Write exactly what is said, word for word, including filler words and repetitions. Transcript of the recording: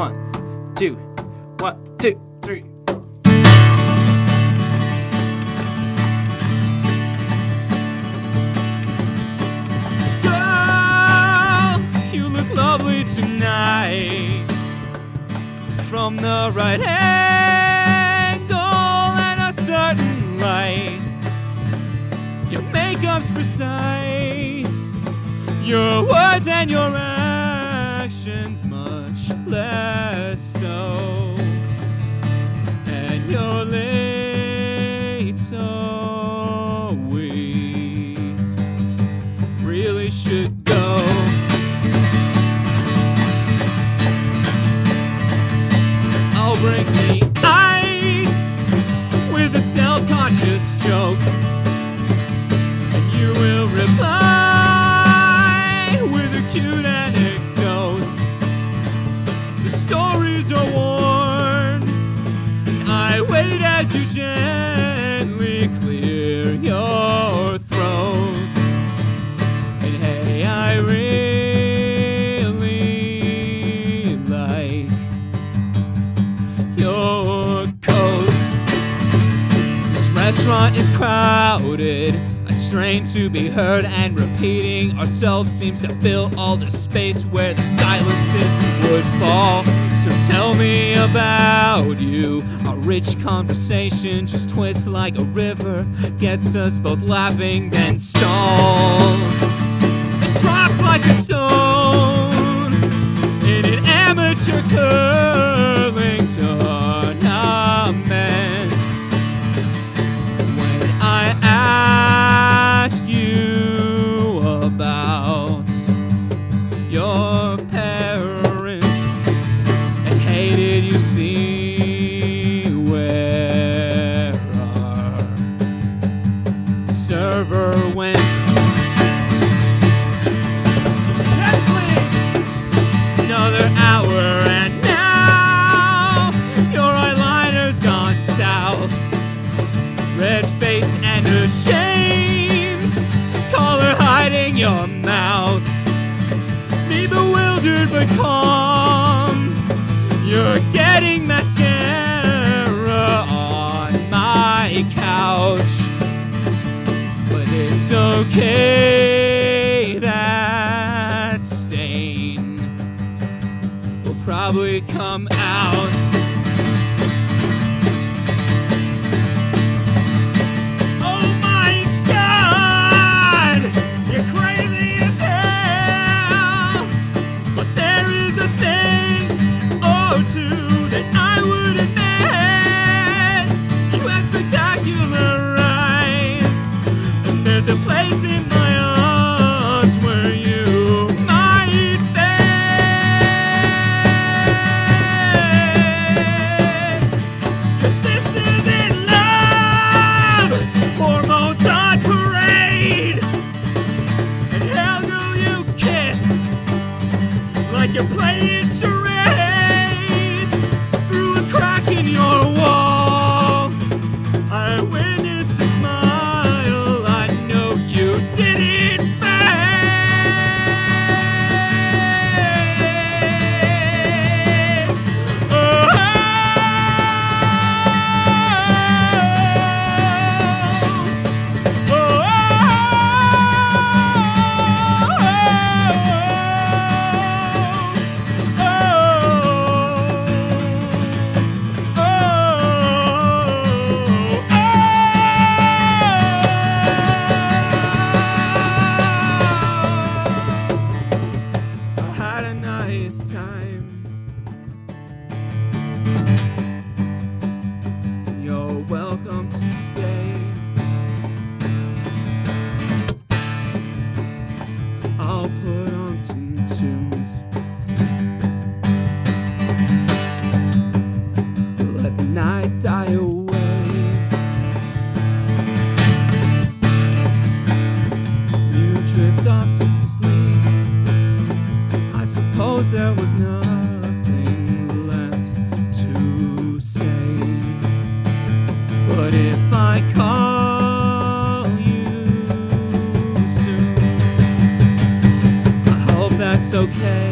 One, two, one, two, three. Girl, you look lovely tonight. From the right angle and a certain light. Your makeup's precise. Your words and your actions much less so. And you're late, so we really should go. I'll bring the ice with a self-conscious joke, and you will reply with a cute anecdote. The stories are worn, and I wait as you gently clear your throat. And hey, I really like your coat. This restaurant is crowded. I strain to be heard, and repeating ourselves seems to fill all the space where the silences would fall. So tell me about you. Our rich conversation just twists like a river, gets us both laughing, then stalls and drops like a stone in an amateur curling tournament. When I ask you about your parents, and hey, did you see where our server went? Yes, please. Another hour and now your eyeliner's gone south. Red-faced and ashamed, collar hiding your mouth. Me bewildered but calm. You're getting mascara on my couch, but it's okay. That stain will probably come out. Oh my God, you're crazy as hell. But there is a thing or two that I would admit. You have spectacular eyes, and there's a place in my arms where you might fit. 'Cause this isn't love, hormones on parade. And hell, girl, you kiss like you're playing charades through a crack in your wall. I witnessed a smile I know you didn't fake. Oh, oh, I had a nice time. You're welcome to stay. I'll put on some tunes. Let the night die away. You drift off to sleep. I suppose there was nothing left to say. But if I call you soon, I hope that's okay.